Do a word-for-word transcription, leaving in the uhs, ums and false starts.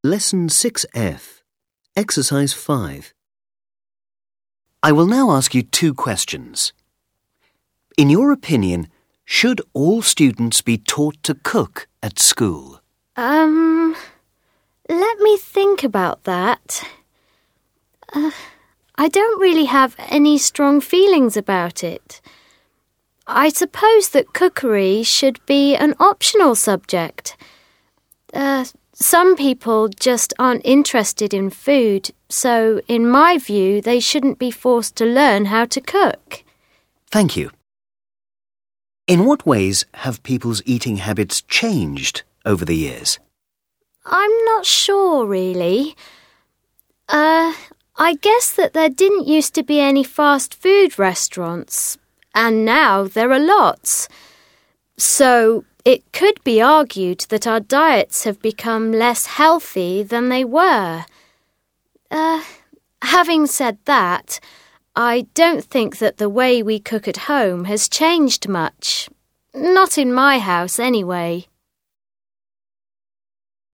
Lesson six F, Exercise five. I will now ask you two questions. In your opinion, should all students be taught to cook at school? Um, let me think about that. Uh, I don't really have any strong feelings about it. I suppose that cookery should be an optional subject. Uh, some people just aren't interested in food, so in my view, they shouldn't be forced to learn how to cook. Thank you. In what ways have people's eating habits changed over the years? I'm not sure, really. Uh, I guess that there didn't used to be any fast food restaurants, and now there are lots. So it could be argued that our diets have become less healthy than they were. Uh, having said that, I don't think that the way we cook at home has changed much. Not in my house, anyway.